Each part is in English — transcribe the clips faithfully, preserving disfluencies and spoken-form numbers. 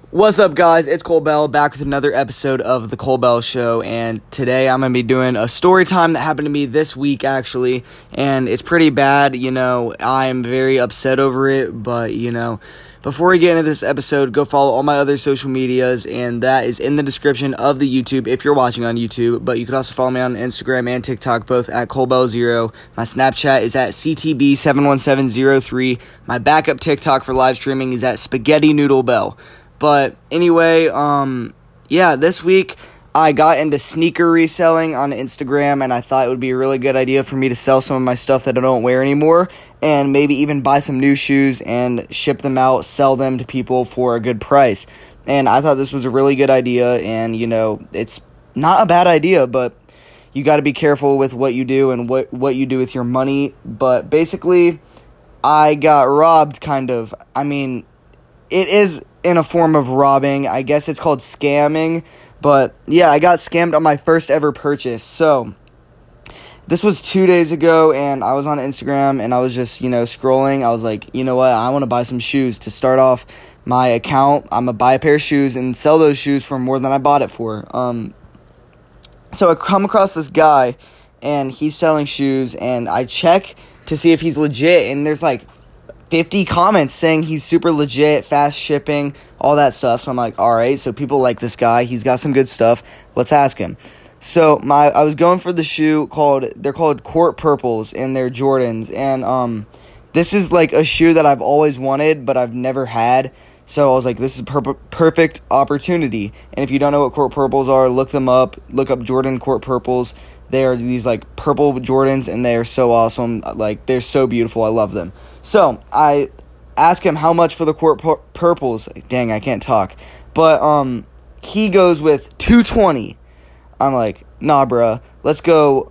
What's up, guys? It's Cole Bell back with another episode of The Cole Bell Show, and today I'm going to be doing a story time that happened to me this week, actually, and it's pretty bad. You know, I'm very upset over it, but, you know, before we get into this episode, go follow all my other social medias, and that is in the description of the YouTube if you're watching on YouTube, but you could also follow me on Instagram and TikTok, both at Cole Bell zero. My Snapchat is at C T B seven one seven zero three. My backup TikTok for live streaming is at Spaghetti Noodle Bell. But anyway, um, yeah, this week I got into sneaker reselling on Instagram, and I thought it would be a really good idea for me to sell some of my stuff that I don't wear anymore, and maybe even buy some new shoes and ship them out, sell them to people for a good price. And I thought this was a really good idea, and, you know, it's not a bad idea, but you got to be careful with what you do and what, what you do with your money. But basically, I got robbed, kind of. I mean, it is in a form of robbing. I guess it's called scamming. But yeah, I got scammed on my first ever purchase. So this was two days ago, and I was on Instagram, and I was just, you know, scrolling. I was like, you know what? I want to buy some shoes to start off my account. I'm going to buy a pair of shoes and sell those shoes for more than I bought it for. Um, so I come across this guy, and he's selling shoes, and I check to see if he's legit, and there's like fifty comments saying he's super legit, fast shipping, all that stuff. So I'm like, all right, so people like this guy. He's got some good stuff. Let's ask him. So my I was going for the shoe called, they're called Court Purples, and they're Jordans. And um, this is like a shoe that I've always wanted, but I've never had. So I was like, this is a per- perfect opportunity. And if you don't know what Court Purples are, look them up. Look up Jordan Court Purples. They are these, like, purple Jordans, and they are so awesome. Like, they're so beautiful. I love them. So, I ask him how much for the Court pur- Purples. Dang, I can't talk. But, um, he goes with two hundred twenty dollars. I'm like, nah, bruh. Let's go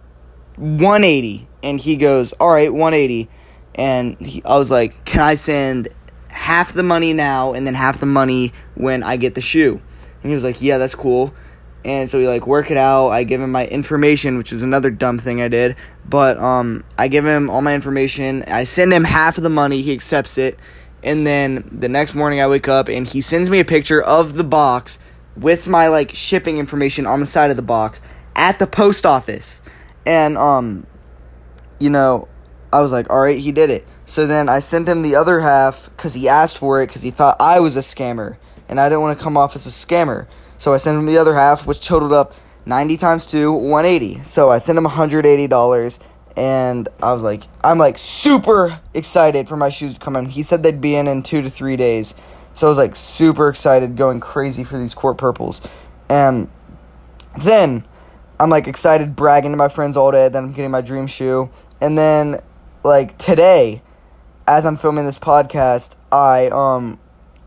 one hundred eighty dollars. And he goes, all right, one hundred eighty dollars. And he, I was like, can I send half the money now and then half the money when I get the shoe? And he was like, yeah, that's cool. And so we, like, work it out. I give him my information, which is another dumb thing I did. But um, I give him all my information. I send him half of the money. He accepts it. And then the next morning I wake up, and he sends me a picture of the box with my, like, shipping information on the side of the box at the post office. And, um, you know, I was like, all right, he did it. So then I sent him the other half because he asked for it because he thought I was a scammer. And I didn't want to come off as a scammer. So I sent him the other half, which totaled up ninety times two, one hundred eighty dollars. So I sent him one hundred eighty dollars, and I was like, I'm like super excited for my shoes to come in. He said they'd be in in two to three days. So I was like super excited, going crazy for these Court Purples. And then I'm like excited, bragging to my friends all day that I'm getting my dream shoe. And then like today, as I'm filming this podcast, I, um...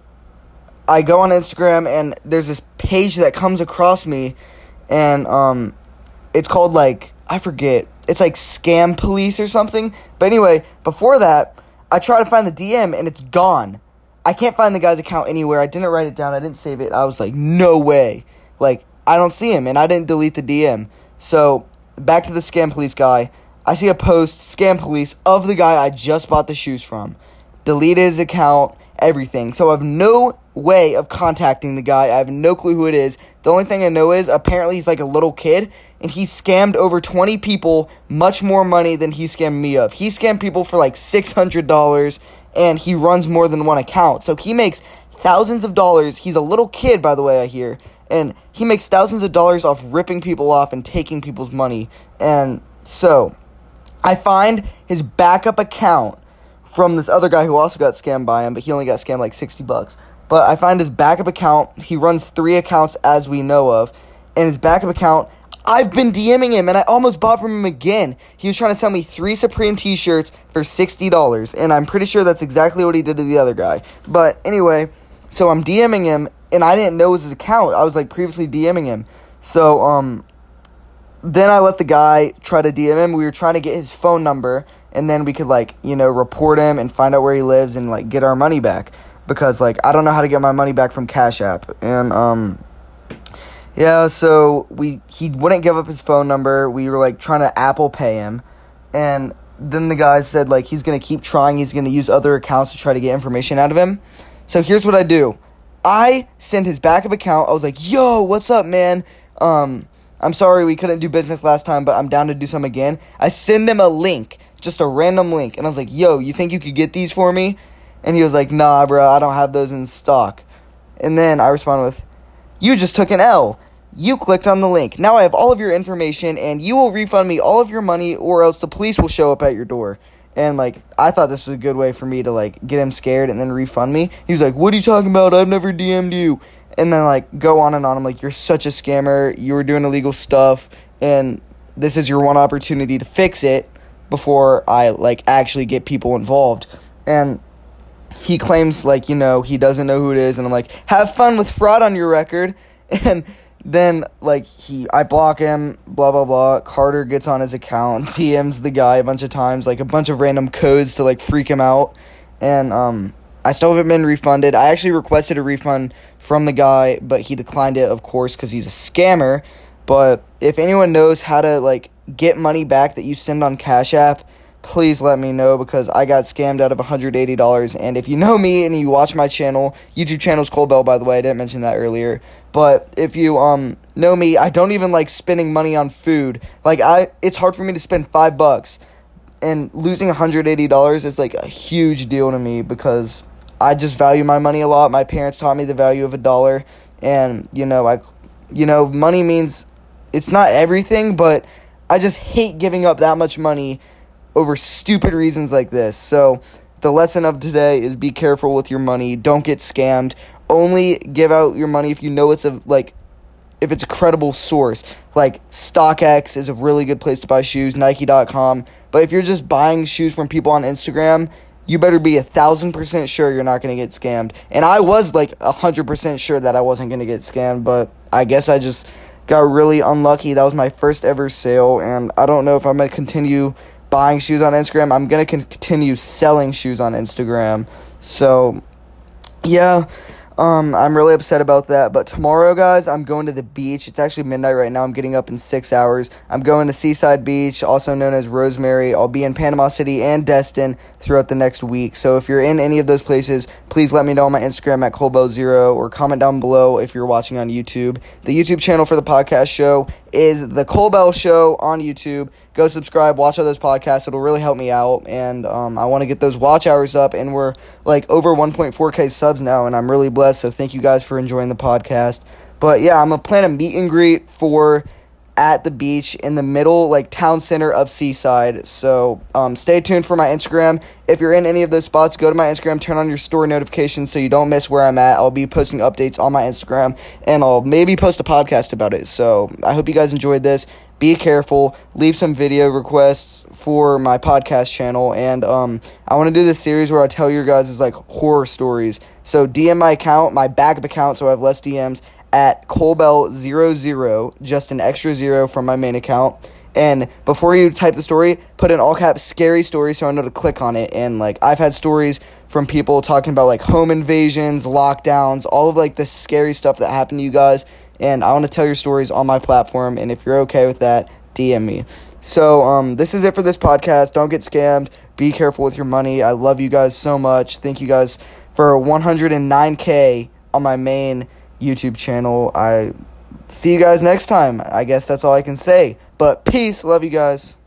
I go on Instagram, and there's this page that comes across me, and um, it's called, like, I forget, it's like Scam Police or something. But anyway, before that, I try to find the D M, and it's gone. I can't find the guy's account anywhere. I didn't write it down. I didn't save it. I was like, no way. Like, I don't see him, and I didn't delete the D M. So, back to the Scam Police guy. I see a post, Scam Police, of the guy I just bought the shoes from. Deleted his account, everything. So I have no way of contacting the guy. I have no clue who it is. The only thing I know is apparently he's like a little kid, and he scammed over twenty people much more money than he scammed me of. He scammed people for like six hundred dollars, and he runs more than one account. So he makes thousands of dollars. He's a little kid, by the way, I hear. And he makes thousands of dollars off ripping people off and taking people's money. And so I find his backup account from this other guy who also got scammed by him, but he only got scammed like sixty bucks. But I find his backup account. He runs three accounts as we know of. And his backup account, I've been DMing him, and I almost bought from him again. He was trying to sell me three Supreme t-shirts for sixty dollars. And I'm pretty sure that's exactly what he did to the other guy. But anyway, so I'm DMing him, and I didn't know it was his account. I was like previously DMing him. So, um... then I let the guy try to D M him. We were trying to get his phone number, and then we could, like, you know, report him and find out where he lives and, like, get our money back. Because, like, I don't know how to get my money back from Cash App. And, um, yeah, so we he wouldn't give up his phone number. We were, like, trying to Apple Pay him. And then the guy said, like, he's going to keep trying. He's going to use other accounts to try to get information out of him. So here's what I do. I send his backup account. I was like, yo, what's up, man? Um, I'm sorry we couldn't do business last time, but I'm down to do some again. I send him a link, just a random link. And I was like, yo, you think you could get these for me? And he was like, nah, bro, I don't have those in stock. And then I responded with, you just took an L. You clicked on the link. Now I have all of your information, and you will refund me all of your money, or else the police will show up at your door. And, like, I thought this was a good way for me to, like, get him scared and then refund me. He was like, what are you talking about? I've never D M'd you. And then, like, go on and on. I'm like, you're such a scammer. You were doing illegal stuff, and this is your one opportunity to fix it before I, like, actually get people involved. And he claims, like, you know, he doesn't know who it is. And I'm like, have fun with fraud on your record. And then, like, he, I block him, blah, blah, blah. Carter gets on his account, D Ms the guy a bunch of times, like, a bunch of random codes to, like, freak him out. And, um, I still haven't been refunded. I actually requested a refund from the guy, but he declined it, of course, because he's a scammer. But if anyone knows how to, like, get money back that you send on Cash App, please let me know, because I got scammed out of one hundred eighty dollars. And if you know me and you watch my channel, YouTube channel's Cole Bell, by the way, I didn't mention that earlier. But if you um know me, I don't even like spending money on food. Like, I, it's hard for me to spend five bucks. And losing one hundred eighty dollars is like a huge deal to me, because I just value my money a lot. My parents taught me the value of a dollar. And, you know, I, you know, money means, it's not everything, but I just hate giving up that much money over stupid reasons like this. So the lesson of today is be careful with your money. Don't get scammed. Only give out your money if you know it's a, like, if it's a credible source. Like, StockX is a really good place to buy shoes, Nike dot com. But if you're just buying shoes from people on Instagram, you better be a thousand percent sure you're not going to get scammed. And I was like a hundred percent sure that I wasn't going to get scammed, but I guess I just got really unlucky. That was my first ever sale, and I don't know if I'm going to continue buying shoes on Instagram. I'm going to continue selling shoes on Instagram. So, yeah, um, I'm really upset about that. But tomorrow, guys, I'm going to the beach. It's actually midnight right now. I'm getting up in six hours. I'm going to Seaside Beach, also known as Rosemary. I'll be in Panama City and Destin throughout the next week. So if you're in any of those places, please let me know on my Instagram at Colbell zero, or comment down below if you're watching on YouTube. The YouTube channel for the podcast show is The Colbell Show on YouTube. Go subscribe, watch all those podcasts. It'll really help me out, and um, I want to get those watch hours up, and we're like over one point four K subs now, and I'm really blessed, so thank you guys for enjoying the podcast. But yeah, I'm going to plan a meet and greet for at the beach in the middle, like, town center of Seaside. So um, stay tuned for my Instagram. If you're in any of those spots, go to my Instagram, turn on your story notifications so you don't miss where I'm at. I'll be posting updates on my Instagram, and I'll maybe post a podcast about it. So I hope you guys enjoyed this. Be careful. Leave some video requests for my podcast channel. And um, I want to do this series where I tell you guys like horror stories. So D M my account, my backup account, so I have less D Ms, at Colbell zero zero, just an extra zero from my main account. And before you type the story, put in all caps scary story so I know to click on it. And, like, I've had stories from people talking about, like, home invasions, lockdowns, all of, like, the scary stuff that happened to you guys. And I want to tell your stories on my platform. And if you're okay with that, D M me. So, um, this is it for this podcast. Don't get scammed. Be careful with your money. I love you guys so much. Thank you guys for one hundred nine K on my main YouTube channel. I see you guys next time. I guess that's all I can say. But peace. Love you guys.